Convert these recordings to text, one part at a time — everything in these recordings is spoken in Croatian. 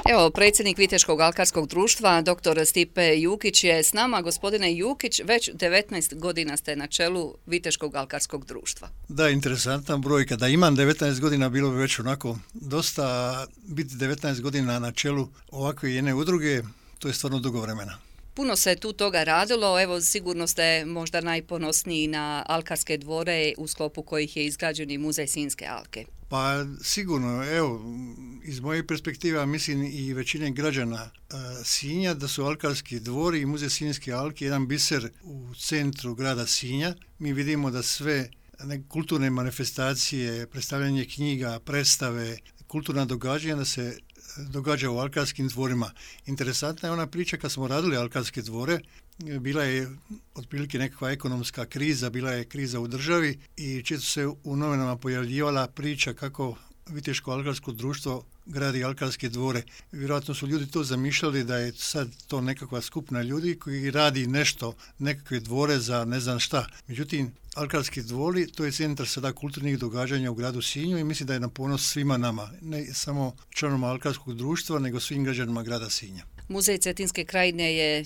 Evo, predsjednik Viteškog alkarskog društva, dr. Stipe Jukić je s nama. Gospodine Jukić, već 19 godina ste na čelu Viteškog alkarskog društva. Da, interesantna brojka. Da imam 19 godina, bilo bi već onako dosta. Biti 19 godina na čelu ovakve jedne udruge, to je stvarno dugo vremena. Puno se tu toga radilo, evo sigurno ste možda najponosniji na alkarske dvore u sklopu kojih je izgrađen i muzej Sinjske alke. Pa sigurno, evo, iz moje perspektive, mislim i većine građana Sinja, da su alkarski dvori i muzej Sinjske alke jedan biser u centru grada Sinja. Mi vidimo da sve kulturne manifestacije, predstavljanje knjiga, predstave, kulturna događanja da se događa u alkarskim dvorima. Interesantna je ona priča kad smo radili alkarske dvore, bila je otprilike nekakva ekonomska kriza, bila je kriza u državi i često se u novinama pojavljivala priča kako Viteško alkarsko društvo gradi alkarske dvore. Vjerojatno su ljudi to zamišljali da je sad to nekakva skupina ljudi koji radi nešto, nekakve dvore za ne znam šta. Međutim, alkarski dvori, to je centar sada kulturnih događanja u gradu Sinju i mislim da je na ponos svima nama, ne samo članovima alkarskog društva, nego svim građanima grada Sinja. Muzej Cetinske krajine je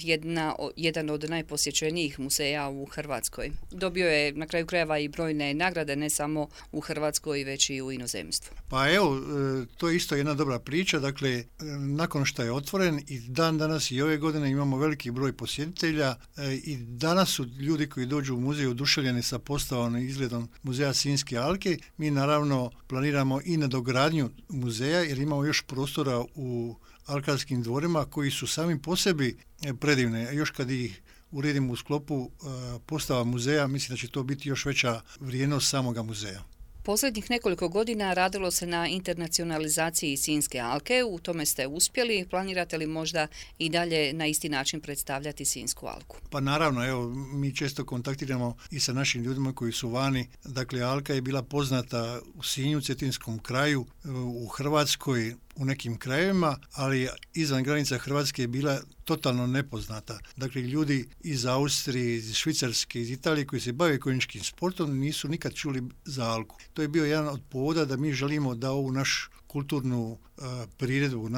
jedan od najposjećenijih muzeja u Hrvatskoj. Dobio je na kraju krajeva i brojne nagrade, ne samo u Hrvatskoj, već i u inozemstvu. Pa evo, to je isto jedna dobra priča. Dakle, nakon što je otvoren i dan danas i ove godine imamo veliki broj posjetitelja i danas su ljudi koji dođu u muzej oduševljeni sa postavom i izgledom muzeja Sinjske alke. Mi naravno planiramo i nadogradnju muzeja jer imamo još prostora u alkarskim dvorima koji su sami po sebi predivne. Još kad ih uredimo u sklopu postava muzeja, mislim da će to biti još veća vrijednost samoga muzeja. Posljednjih nekoliko godina radilo se na internacionalizaciji Sinjske alke, u tome ste uspjeli. Planirate li možda i dalje na isti način predstavljati Sinjsku alku? Pa naravno, evo, mi često kontaktiramo i sa našim ljudima koji su vani. Dakle, alka je bila poznata u Sinju, Cetinskom kraju, u Hrvatskoj, u nekim krajevima, ali izvan granica Hrvatske je bila totalno nepoznata. Dakle, ljudi iz Austrije, iz Švicarske, iz Italije koji se bave konjičkim sportom nisu nikad čuli za alku. To je bio jedan od povoda da mi želimo da ovu našu kulturnu priredbu,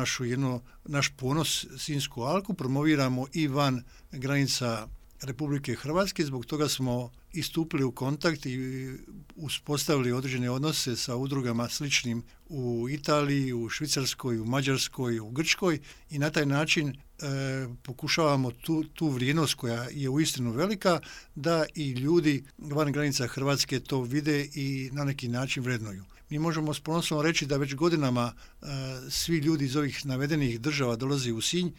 naš ponos Sinjsku alku promoviramo i van granica Republike Hrvatske. Zbog toga smo istupili u kontakt i uspostavili određene odnose sa udrugama sličnim u Italiji, u Švicarskoj, u Mađarskoj, u Grčkoj i na taj način pokušavamo tu vrijednost koja je uistinu velika da i ljudi van granica Hrvatske to vide i na neki način vrednuju. Mi možemo s ponosom reći da već godinama svi ljudi iz ovih navedenih država dolaze u Sinj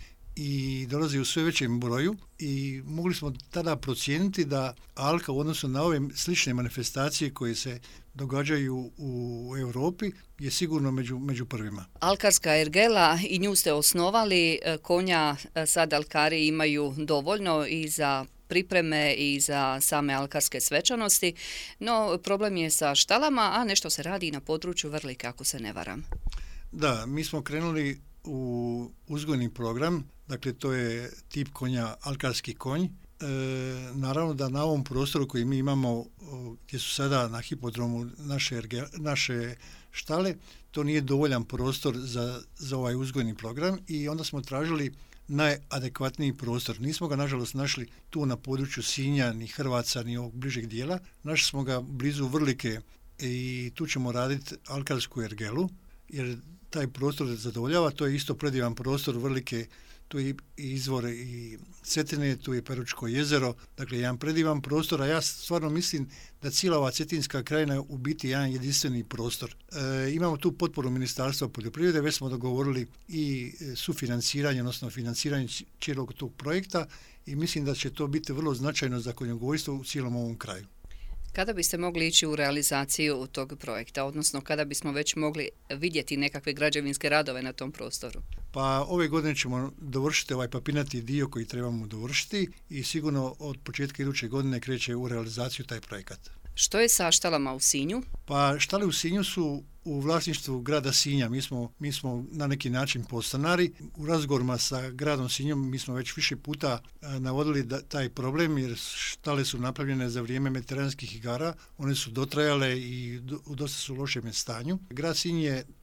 i dolazi u sve većem broju i mogli smo tada procijeniti da alka u odnosu na ove slične manifestacije koje se događaju u Europi je sigurno među prvima. Alkarska ergela, i nju ste osnovali, konja sad alkari imaju dovoljno i za pripreme i za same alkarske svečanosti, no problem je sa štalama, a nešto se radi na području Vrlike, ako se ne varam. Da, mi smo krenuli u uzgojni program, dakle to je tip konja alkarski konj. Naravno da na ovom prostoru koji mi imamo, gdje su sada na hipodromu naše štale, to nije dovoljan prostor za ovaj uzgojni program i onda smo tražili najadekvatniji prostor. Nismo ga nažalost našli tu na području Sinja, ni Hrvaca, ni ovog bližeg dijela. Našli smo ga blizu Vrlike i tu ćemo raditi alkarsku ergelu, jer taj prostor zadovoljava. To je isto predivan prostor Vrlike, tu je i izvor i Cetine, tu je Peručko jezero, dakle jedan predivan prostor, a ja stvarno mislim da cijela ova Cetinska krajina je u biti jedan jedinstveni prostor. Imamo tu potporu Ministarstva poljoprivrede, već smo dogovorili i sufinanciranje, odnosno financiranje cijelog tog projekta i mislim da će to biti vrlo značajno za konjogojstvo u cijelom ovom kraju. Kada biste mogli ići u realizaciju tog projekta, odnosno kada bismo već mogli vidjeti nekakve građevinske radove na tom prostoru? Pa ove godine ćemo dovršiti ovaj papirnati dio koji trebamo dovršiti i sigurno od početka iduće godine kreće u realizaciju taj projekat. Što je sa štalama u Sinju? Pa štale u Sinju su u vlasništvu grada Sinja. Mi smo na neki način podstanari. U razgovorima sa gradom Sinjom mi smo već više puta navodili taj problem jer štale su napravljene za vrijeme mediteranskih igara. One su dotrajale i u dosta su lošem stanju. Grad Sinj je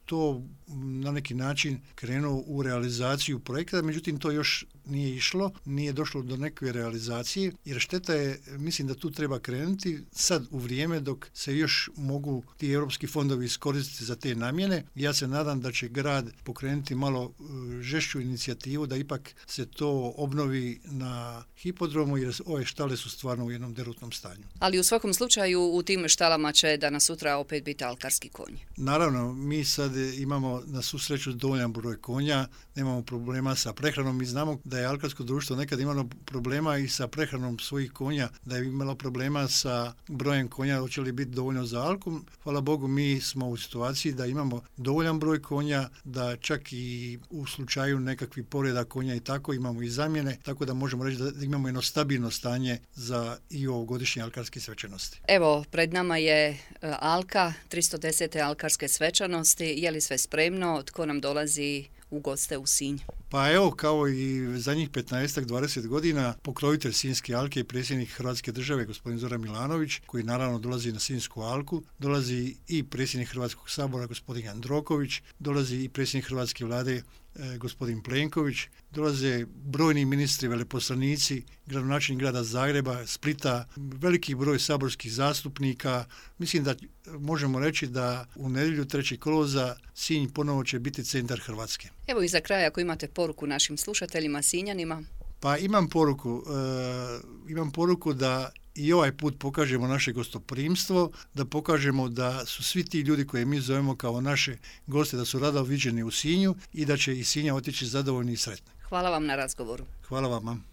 to na neki način krenuo u realizaciju projekta, međutim to još nije išlo, nije došlo do neke realizacije, jer šteta je, mislim da tu treba krenuti sad u vrijeme dok se još mogu ti europski fondovi iskoristiti za te namjene. Ja se nadam da će grad pokrenuti malo žešću inicijativu da ipak se to obnovi na hipodromu, jer ove štale su stvarno u jednom derutnom stanju. Ali u svakom slučaju u tim štalama će danas sutra opet biti alkarski konji. Naravno, mi sad imamo na svu sreću dovoljan broj konja, nemamo problema sa prehranom. Mi znamo da je alkarsko društvo nekad imalo problema i sa prehranom svojih konja, da je imalo problema sa brojem konja, hoće li biti dovoljno za alku. Hvala Bogu, mi smo u situaciji da imamo dovoljan broj konja, da čak i u slučaju nekakvih povreda konja i tako imamo i zamjene, tako da možemo reći da imamo jedno stabilno stanje za i ovogodišnje alkarske svečanosti. Evo, pred nama je Alka, 310. alkarske svečanosti. Je li sve spremno? Tko nam dolazi u goste u Sinj? Pa evo, kao i zadnjih 15-20 godina, pokrovitelj Sinjske alke i predsjednik Hrvatske države, gospodin Zoran Milanović, koji naravno dolazi na Sinjsku alku, dolazi i predsjednik Hrvatskog sabora, gospodin Jandroković, dolazi i predsjednik Hrvatske vlade, gospodin Plenković, dolaze brojni ministri, veleposlanici, gradonačelnik grada Zagreba, Splita, veliki broj saborskih zastupnika. Mislim da možemo reći da u nedjelju 3. kolovoza Sinj ponovo će biti centar Hrvatske. Evo i za kraj, ako imate poruku našim slušateljima, Sinjanima. Pa imam poruku da i ovaj put pokažemo naše gostoprimstvo, da pokažemo da su svi ti ljudi koje mi zovemo kao naše goste, da su rado viđeni u Sinju i da će iz Sinja otići zadovoljni i sretni. Hvala vam na razgovoru. Hvala vama.